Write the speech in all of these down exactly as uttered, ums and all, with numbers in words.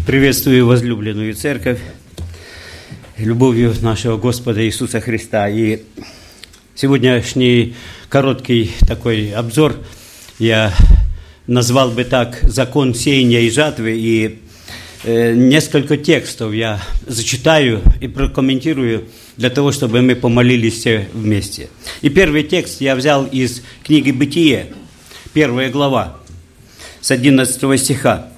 Приветствую возлюбленную церковь любовью нашего Господа Иисуса Христа. И сегодняшний короткий такой обзор я назвал бы так: «Закон сеяния и жатвы». И э, несколько текстов я зачитаю и прокомментирую для того, чтобы мы помолились все вместе. И первый текст я взял из книги «Бытие», первая глава, с одиннадцатого стиха.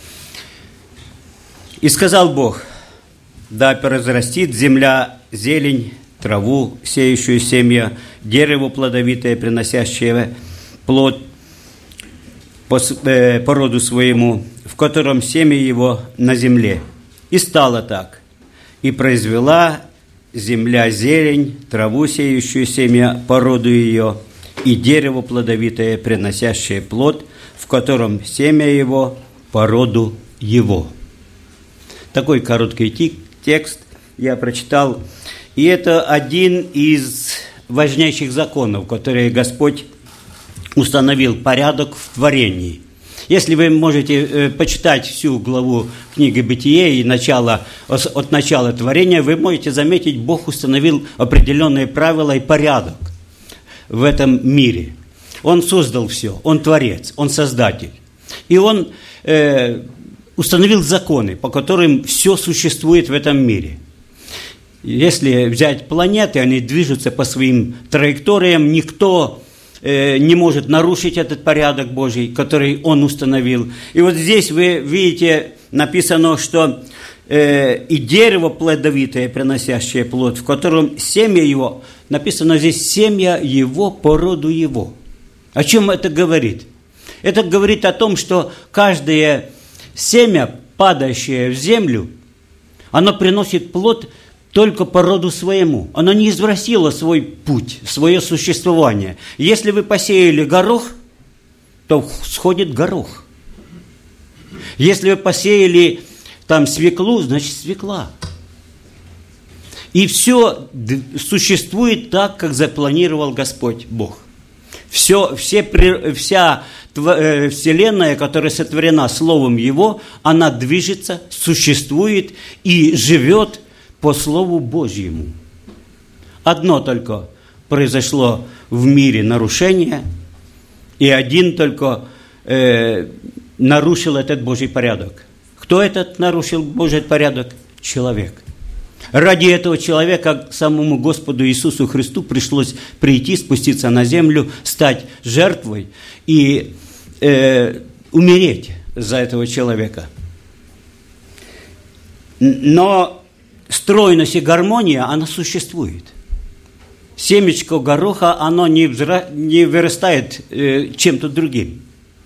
«И сказал Бог: да произрастит земля зелень, траву, сеющую семя, дерево плодовитое, приносящее плод по, э, по роду своему, в котором семя его на земле. И стало так. И произвела земля зелень, траву, сеющую семя по роду ее, и дерево плодовитое, приносящее плод, в котором семя его по роду его». Такой короткий текст я прочитал. И это один из важнейших законов, которые Господь установил, порядок в творении. Если вы можете э, почитать всю главу книги «Бытие» и начало, от начала творения, вы можете заметить, Бог установил определенные правила и порядок в этом мире. Он создал все, Он творец, Он создатель. И Он э, установил законы, по которым все существует в этом мире. Если взять планеты, они движутся по своим траекториям, никто э, не может нарушить этот порядок Божий, который Он установил. И вот здесь вы видите, написано, что э, и дерево плодовитое, приносящее плод, в котором семя его, написано здесь семя его по роду его. О чем это говорит? Это говорит о том, что каждое семя, падающее в землю, оно приносит плод только по роду своему. Оно не извратило свой путь, свое существование. Если вы посеяли горох, то сходит горох. Если вы посеяли там свеклу, значит свекла. И все существует так, как запланировал Господь Бог. Все, все, вся Вселенная, которая сотворена Словом Его, она движется, существует и живет по Слову Божьему. Одно только произошло в мире нарушение, и один только э, нарушил этот Божий порядок. Кто этот нарушил Божий порядок? Человек. Ради этого человека самому Господу Иисусу Христу пришлось прийти, спуститься на землю, стать жертвой и э, умереть за этого человека. Но стройность и гармония, она существует. Семечко гороха, оно не, взра... не вырастает э, чем-то другим.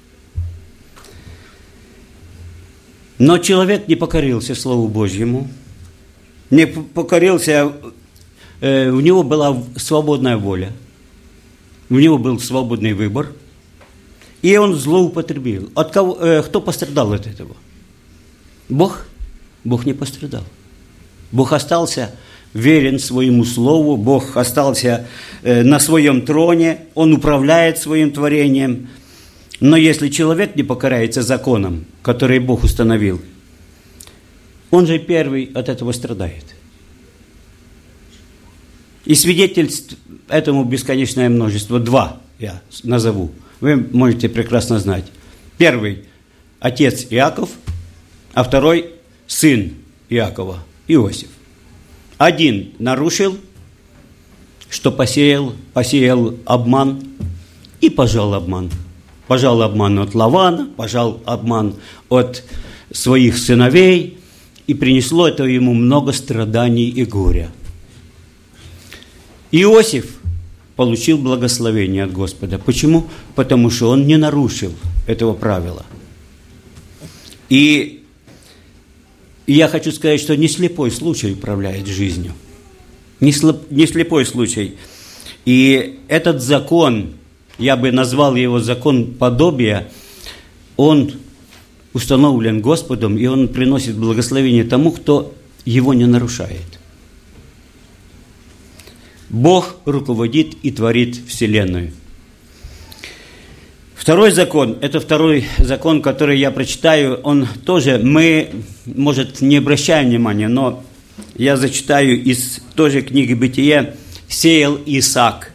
Но человек не покорился Слову Божьему, не покорился, э, у него была свободная воля, у него был свободный выбор, и он злоупотребил. От кого, э, кто пострадал от этого? Бог? Бог не пострадал. Бог остался верен своему слову, Бог остался э, на своем троне, Он управляет своим творением. Но если человек не покоряется законам, которые Бог установил, он же первый от этого страдает. И свидетельств этому бесконечное множество. Два я назову. Вы можете прекрасно знать. Первый – отец Иаков, а второй – сын Иакова, Иосиф. Один нарушил, что посеял, посеял обман и пожал обман. Пожал обман от Лавана, пожал обман от своих сыновей, и принесло это ему много страданий и горя. Иосиф получил благословение от Господа. Почему? Потому что он не нарушил этого правила. И я хочу сказать, что не слепой случай управляет жизнью. Не слепой случай. И этот закон, я бы назвал его закон подобия, он установлен Господом, и Он приносит благословение тому, кто его не нарушает. Бог руководит и творит Вселенную. Второй закон, это второй закон, который я прочитаю, он тоже, мы, может, не обращаем внимания, но я зачитаю из той же книги Бытия. Сеял Исаак.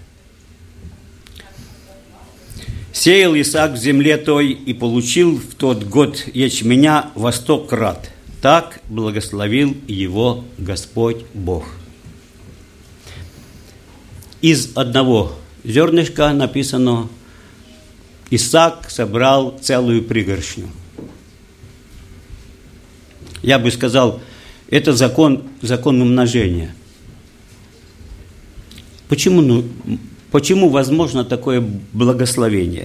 Сеял Исаак в земле той и получил в тот год ячменя во сто крат. Так благословил его Господь Бог. Из одного зернышка написано: Исаак собрал целую пригоршню. Я бы сказал, это закон, закон умножения. Почему, ну, почему возможно такое благословение?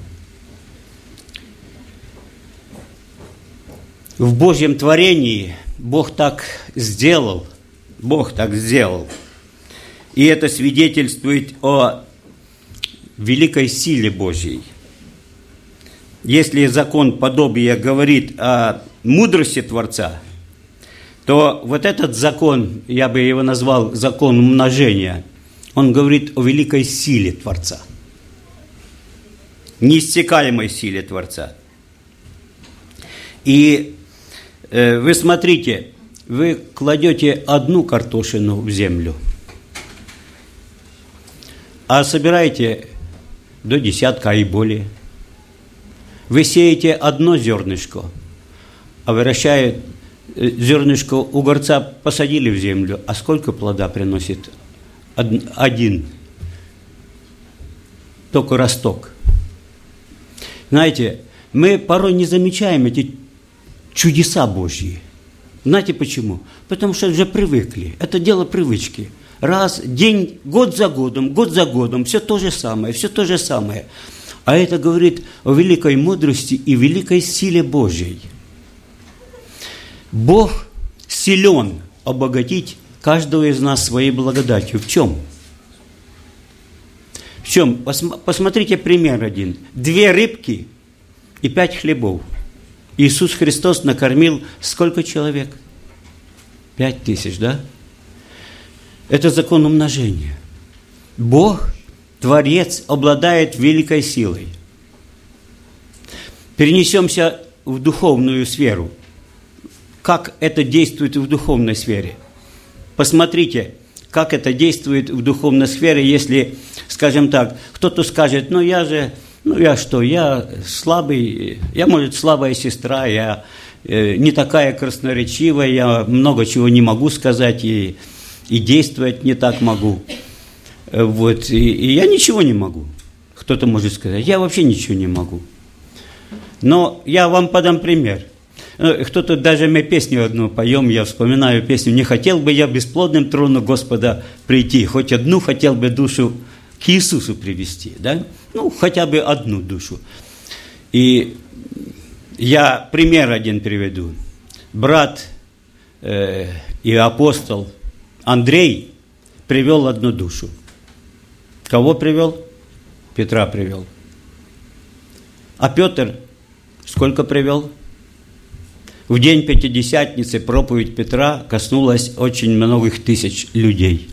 В Божьем творении Бог так сделал, Бог так сделал. И это свидетельствует о великой силе Божьей. Если закон подобия говорит о мудрости Творца, то вот этот закон, я бы его назвал закон умножения, он говорит о великой силе Творца, неиссякаемой силе Творца. И э, вы смотрите, вы кладете одну картошину в землю, а собираете до десятка и более. Вы сеете одно зернышко, а выращая зернышко огурца посадили в землю, а сколько плода приносит? Один. Только росток. Знаете, мы порой не замечаем эти чудеса Божьи. Знаете почему? Потому что уже привыкли. Это дело привычки. Раз, день, год за годом, год за годом, все то же самое, все то же самое. А это говорит о великой мудрости и великой силе Божьей. Бог силен обогатить каждого из нас своей благодатью. В чем? В чем? Посмотрите пример один. Две рыбки и пять хлебов. Иисус Христос накормил сколько человек? Пять тысяч, да? Это закон умножения. Бог, Творец, обладает великой силой. Перенесемся в духовную сферу. Как это действует в духовной сфере? Посмотрите, как это действует в духовной сфере, если, скажем так, кто-то скажет: ну я же, ну я что, я слабый, я, может, слабая сестра, я э, не такая красноречивая, я много чего не могу сказать и, и действовать не так могу. Вот, и, и я ничего не могу. Кто-то может сказать: я вообще ничего не могу. Но я вам подам пример. Кто-то, даже мы песню одну поем, я вспоминаю песню: «Не хотел бы я бесплодным трону Господа прийти, хоть одну хотел бы душу к Иисусу привести». Да? Ну, хотя бы одну душу. И я пример один приведу. Брат э, и апостол Андрей привел одну душу. Кого привел? Петра привел. А Петр сколько привел? В день Пятидесятницы проповедь Петра коснулась очень многих тысяч людей.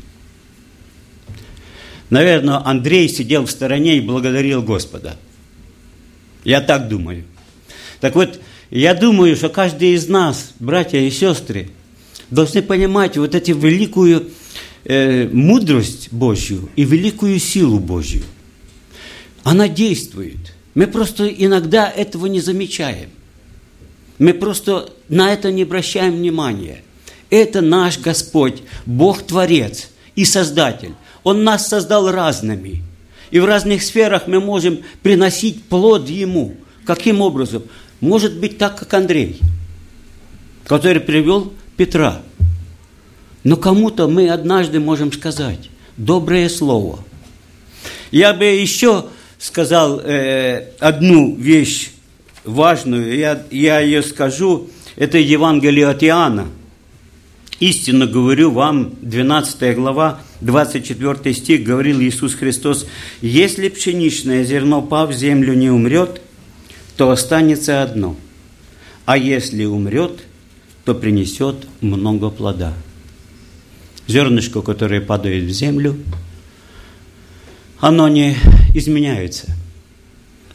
Наверное, Андрей сидел в стороне и благодарил Господа. Я так думаю. Так вот, я думаю, что каждый из нас, братья и сестры, должны понимать вот эту великую э, мудрость Божью и великую силу Божью. Она действует. Мы просто иногда этого не замечаем. Мы просто на это не обращаем внимания. Это наш Господь, Бог-творец и Создатель. Он нас создал разными. И в разных сферах мы можем приносить плод Ему. Каким образом? Может быть так, как Андрей, который привел Петра. Но кому-то мы однажды можем сказать доброе слово. Я бы еще сказал э, одну вещь важную, я, я ее скажу, это Евангелие от Иоанна. Истинно говорю вам, двенадцатая глава, двадцать четвёртый стих, говорил Иисус Христос: «Если пшеничное зерно, пав в землю, не умрет, то останется одно, а если умрет, то принесет много плода». Зернышко, которое падает в землю, оно не изменяется.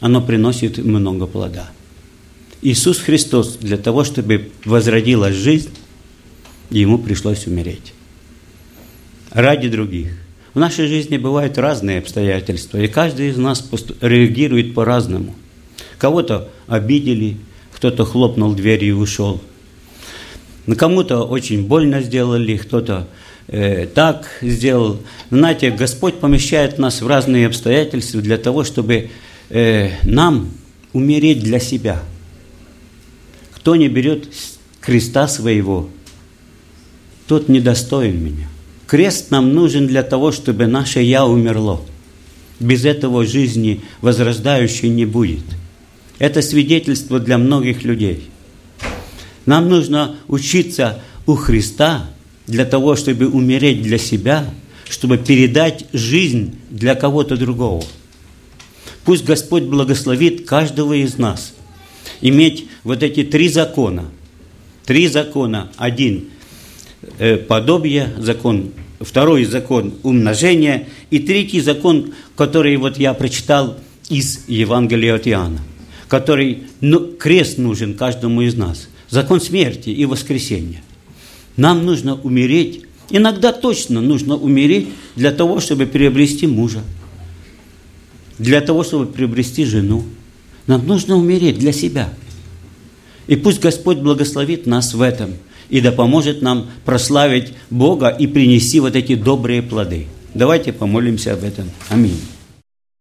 оно приносит много плода. Иисус Христос для того, чтобы возродилась жизнь, Ему пришлось умереть. Ради других. В нашей жизни бывают разные обстоятельства, и каждый из нас реагирует по-разному. Кого-то обидели, кто-то хлопнул дверью и ушел. Кому-то очень больно сделали, кто-то э, так сделал. Знаете, Господь помещает нас в разные обстоятельства для того, чтобы э, нам умереть для себя. Кто не берет креста своего, тот недостоин меня. Крест нам нужен для того, чтобы наше «я» умерло. Без этого жизни возрождающей не будет. Это свидетельство для многих людей. Нам нужно учиться у Христа для того, чтобы умереть для себя, чтобы передать жизнь для кого-то другого. Пусть Господь благословит каждого из нас иметь вот эти три закона. Три закона. Один э, – подобие, закон. Второй закон – умножение. И третий закон, который вот я прочитал из Евангелия от Иоанна, который, ну, крест нужен каждому из нас. Закон смерти и воскресения. Нам нужно умереть, иногда точно нужно умереть для того, чтобы приобрести мужа, для того, чтобы приобрести жену. Нам нужно умереть для себя. И пусть Господь благословит нас в этом и да поможет нам прославить Бога и принести вот эти добрые плоды. Давайте помолимся об этом. Аминь.